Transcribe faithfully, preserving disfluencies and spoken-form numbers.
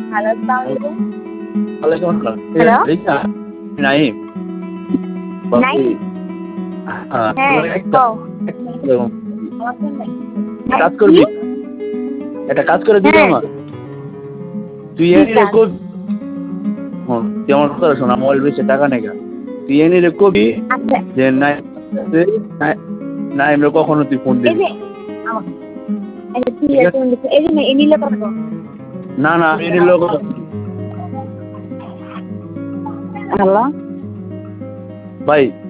Hello, আসসালামু আলাইকুম। ওয়ালাইকুম আসসালাম। হ্যালো? রিচা? নাইম? নাইম? হ্যাঁ, হ্যাঁ, একটা কও। কাজ কি? করবি? একটা কাজ করে দিবি হ্যাঁ। আমার? তুই কি এনে রে কাজ? কবি হ্যাঁ, তুই আমার কথা শোন, মোবাইল বেচে টাকা নেগা। তুই এনে রে কবি আচ্ছা, যে নাইম নাইম রে কখনো তুই ফোন এই দিবি যে না। আমা আচ্ছা ঠিক ঠিক আছে, আছে? তুমি লিখো। এই যে না, এনিলে কথা কও। না, না, আমি এনে লোক হ্যালো? ভাই